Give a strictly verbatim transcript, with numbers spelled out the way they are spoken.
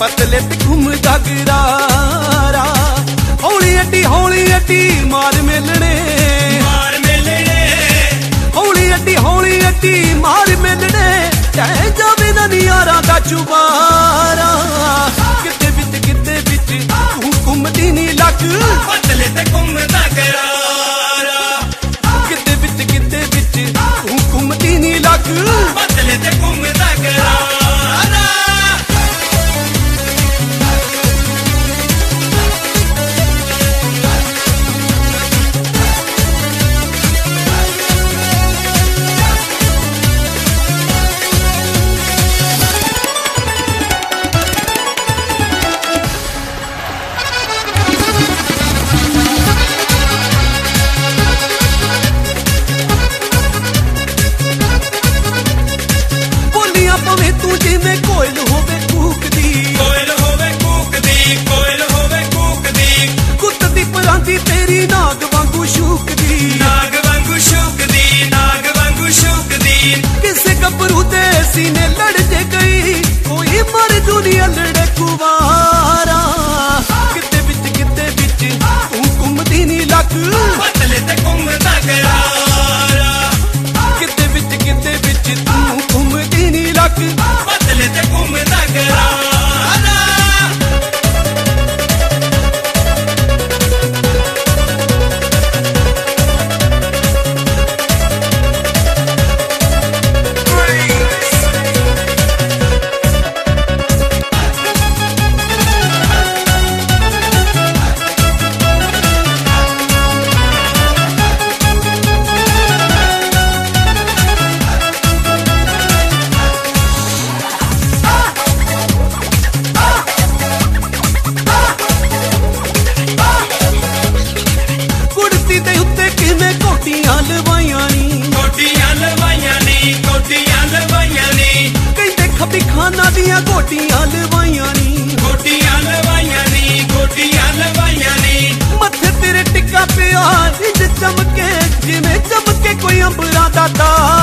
पतले ते घूमदा गरारा। हौली अड्डी हौली अड्डी मार मेलने मार मेलने, हौली अड्डी हौली अड्डी मार मेलने, तै जावे ना नियारा दा चुबारा। किते बिच किते बिच तू घूमदी नी लक, पतले ते घूमदा गरारा। किते बिच किते बिच तू घूमदी नी लक, पतले ते घूमदा गरारा। पवे तू जिवें कोयल होवे कूकदी, कोयल होवे कूकदी, कोयल होवे कूकदी। कुत्त दी परांदी तेरी नाग वांगू शूकदी, नाग वांगू शूकदी, नाग वांगू शूकदी। किसे गभरू दे सीने लड़ जे गई, कोई मर दुनिया लड़े कुवारा। किते बिच किते बिच तू घूमदी नी लक, पतले ते घूमदा गरारा। किते बिच किते बिच तू घूमदी नी लक, पतले ते घूमदा गरारा। कोटियां लवाइयां नी, कोटियां लवाइयां नी, कोटियां लवाइयां नी। कहंदे खबी खाना दियां कोटियां लवाइयां नी, कोटियां लवाइयां नी, कोटियां लवाइयां नी। मत्थे तेरे टिक्का पिया इंज चमके, जिवें चमके कोई अंबरां दा तारा।